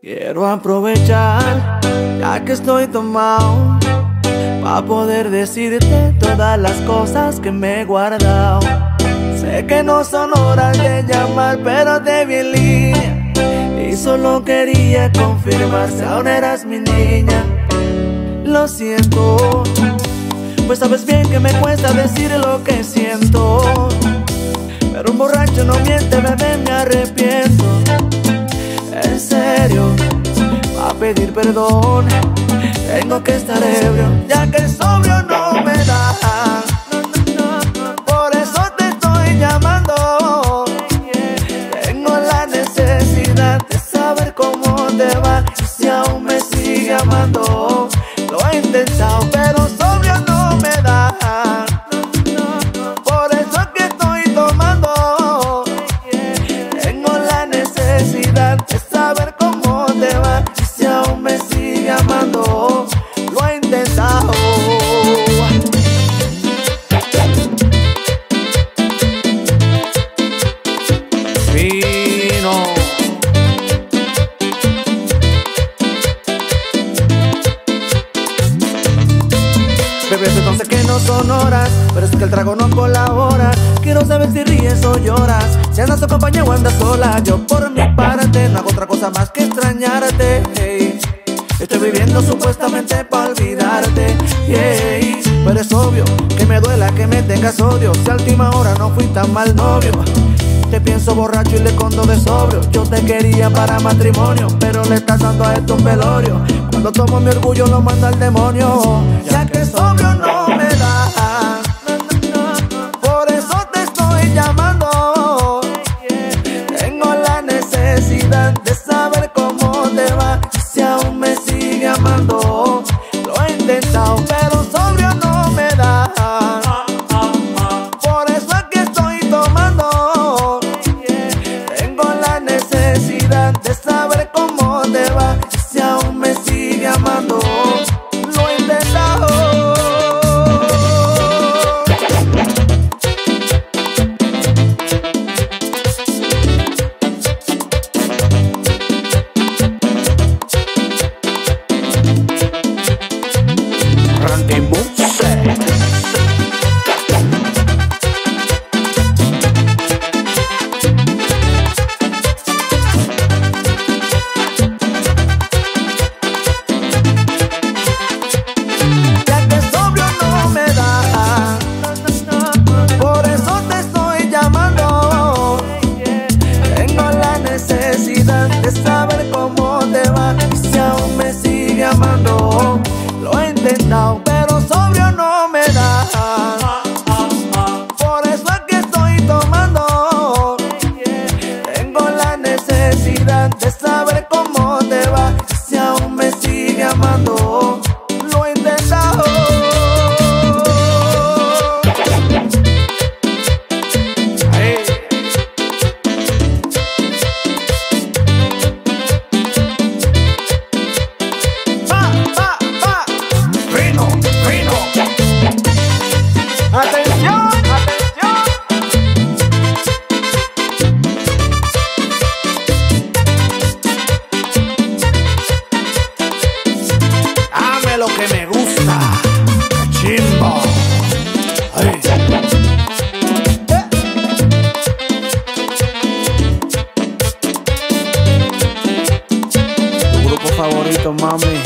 Quiero aprovechar, ya que estoy tomado, pa' poder decirte todas las cosas que me he guardado. Sé que no son horas de llamar, pero te vi en línea y solo quería confirmar si aún eras mi niña. Lo siento, pues sabes bien que me cuesta decir lo que siento, pero un borracho no miente, bebé, me arrepiento. En serio, a pedir perdón tengo que estar ebrio, ya que sobrio no me da. Por eso te estoy llamando. Tengo la necesidad de saber cómo te va y si aún me sigue amando. Lo he intentado, pero sobrio no me da. Por eso es que estoy tomando. Tengo la necesidad de saber cómo te va y si aún me sigue amando. Lo he intentado. Fino. Bebé, entonces que no son horas, pero es que el trago no colabora. Quiero saber si ríes o lloras, si andas acompañado o andas sola. Yo por mi parte no hago otra cosa más que extrañarte, hey. Estoy viviendo supuestamente pa' olvidarte, hey. Pero es obvio que me duela que me tengas odio, si a última hora no fui tan mal novio. Te pienso borracho y le escondo de sobrio. Yo te quería para matrimonio, pero le estás dando a esto un velorio. Cuando tomo mi orgullo lo mando al demonio, ya que sobrio no me da. Por eso te estoy llamando. Tengo la necesidad de saber cómo te va y si aún me sigue amando. Lo he intentado, pero sobrio no me da. Por eso es que estoy tomando. Tengo la necesidad de saber cómo te va y si aún me sigue amando. Lo he intentado. Randy Muse. Ya que sobrio no me da, por eso te estoy llamando. Tengo la necesidad de saber cómo te va y si aún me sigue amando. Lo he intentado, pero sobrio no me da. Por eso es que estoy tomando. Tengo la necesidad de saber cómo te va y si aún me sigue amando. Lo he intentado. Hey. Fino, fino. Atención, atención. Dame lo que me gusta, chimbo. Ay. Tu grupo favorito, mami.